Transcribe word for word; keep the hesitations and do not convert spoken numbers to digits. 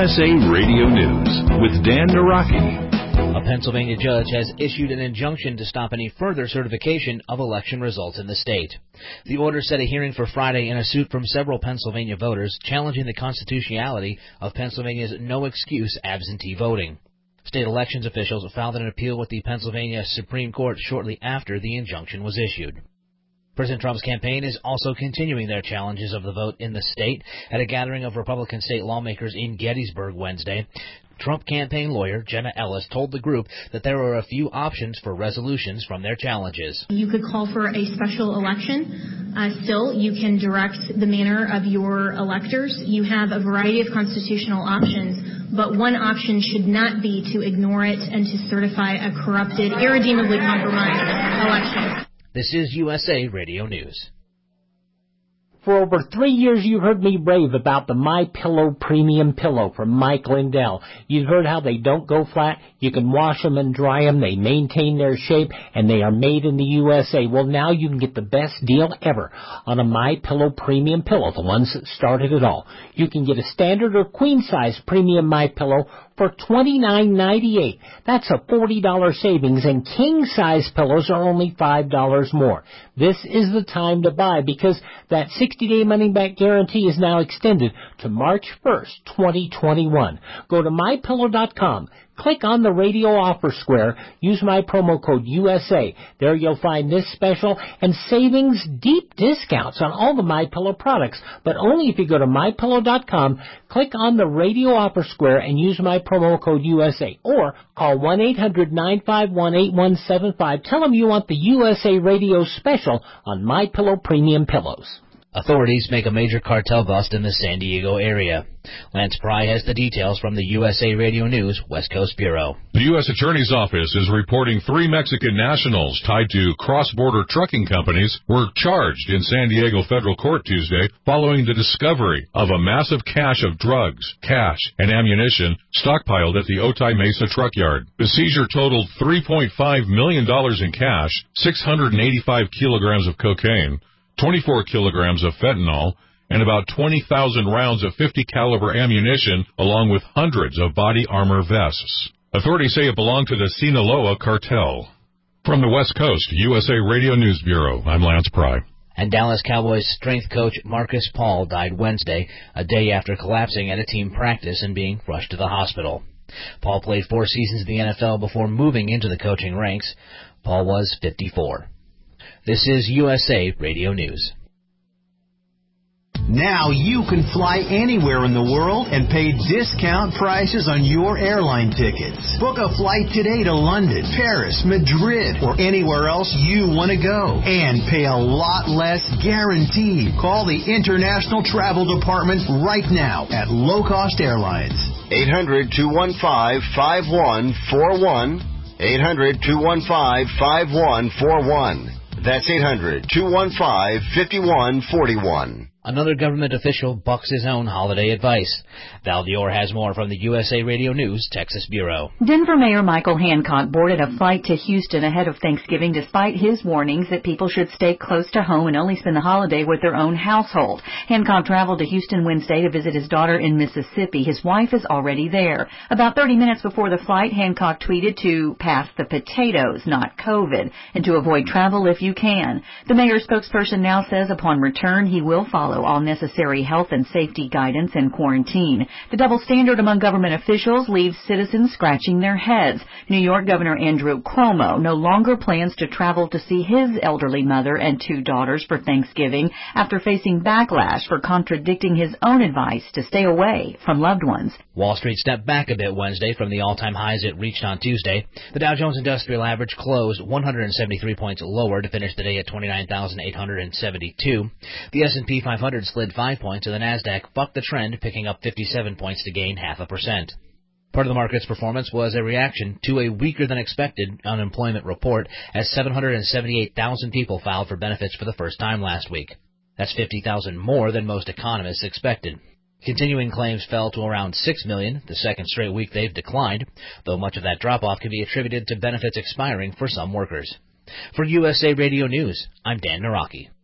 S A Radio News with Dan Naraki. A Pennsylvania judge has issued an injunction to stop any further certification of election results in the state. The order set a hearing for Friday in a suit from several Pennsylvania voters challenging the constitutionality of Pennsylvania's no-excuse absentee voting. State elections officials filed an appeal with the Pennsylvania Supreme Court shortly after the injunction was issued. President Trump's campaign is also continuing their challenges of the vote in the state at a gathering of Republican state lawmakers in Gettysburg Wednesday. Trump campaign lawyer Jenna Ellis told the group that there are a few options for resolutions from their challenges. You could call for a special election. Uh, still, you can direct the manner of your electors. You have a variety of constitutional options, but one option should not be to ignore it and to certify a corrupted, irredeemably compromised election. This is U S A Radio News. For over three years, you heard me rave about the MyPillow Premium Pillow from Mike Lindell. You've heard how they don't go flat. You can wash them and dry them. They maintain their shape, and they are made in the U S A. Well, now you can get the best deal ever on a MyPillow Premium Pillow, the ones that started it all. You can get a standard or queen-size premium MyPillow for twenty-nine ninety-eight. That's a forty dollars savings, and king-size pillows are only five dollars more. This is the time to buy because that sixty-day money-back guarantee is now extended to March first, twenty twenty-one. Go to my pillow dot com. Click on the radio offer square. Use my promo code U S A. There you'll find this special and savings, deep discounts on all the MyPillow products, but only if you go to my pillow dot com, click on the radio offer square and use my promo code U S A, or call one eight hundred nine five one eight one seven five. Tell them you want the U S A Radio special on MyPillow Premium Pillows. Authorities make a major cartel bust in the San Diego area. Lance Pry has the details from the U S A Radio News West Coast Bureau. The U S Attorney's Office is reporting three Mexican nationals tied to cross-border trucking companies were charged in San Diego federal court Tuesday following the discovery of a massive cache of drugs, cash, and ammunition stockpiled at the Otay Mesa truck yard. The seizure totaled three point five million dollars in cash, six hundred eighty-five kilograms of cocaine, twenty-four kilograms of fentanyl, and about twenty thousand rounds of fifty caliber ammunition, along with hundreds of body armor vests. Authorities say it belonged to the Sinaloa cartel. From the West Coast, U S A Radio News Bureau, I'm Lance Pry. And Dallas Cowboys strength coach Marcus Paul died Wednesday, a day after collapsing at a team practice and being rushed to the hospital. Paul played four seasons in the N F L before moving into the coaching ranks. Paul was fifty-four. This is U S A Radio News. Now you can fly anywhere in the world and pay discount prices on your airline tickets. Book a flight today to London, Paris, Madrid, or anywhere else you want to go. And pay a lot less guaranteed. Call the International Travel Department right now at Low Cost Airlines. eight hundred two one five five one four one. eight hundred two one five five one four one. That's eight hundred two one five five one four one. Another government official bucks his own holiday advice. Val Dior has more from the U S A Radio News Texas Bureau. Denver Mayor Michael Hancock boarded a flight to Houston ahead of Thanksgiving despite his warnings that people should stay close to home and only spend the holiday with their own household. Hancock traveled to Houston Wednesday to visit his daughter in Mississippi. His wife is already there. About thirty minutes before the flight, Hancock tweeted to pass the potatoes, not COVID, and to avoid travel if you can. The mayor's spokesperson now says upon return he will follow all necessary health and safety guidance and quarantine. The double standard among government officials leaves citizens scratching their heads. New York Governor Andrew Cuomo no longer plans to travel to see his elderly mother and two daughters for Thanksgiving after facing backlash for contradicting his own advice to stay away from loved ones. Wall Street stepped back a bit Wednesday from the all-time highs it reached on Tuesday. The Dow Jones Industrial Average closed one hundred seventy-three points lower to finish the day at twenty-nine thousand eight hundred seventy-two. The S and P five hundred slid five points, and the Nasdaq bucked the trend, picking up fifty-seven points to gain half a percent. Part of the market's performance was a reaction to a weaker-than-expected unemployment report, as seven hundred seventy-eight thousand people filed for benefits for the first time last week. That's fifty thousand more than most economists expected. Continuing claims fell to around six million, the second straight week they've declined, though much of that drop-off can be attributed to benefits expiring for some workers. For U S A Radio News, I'm Dan Naraki.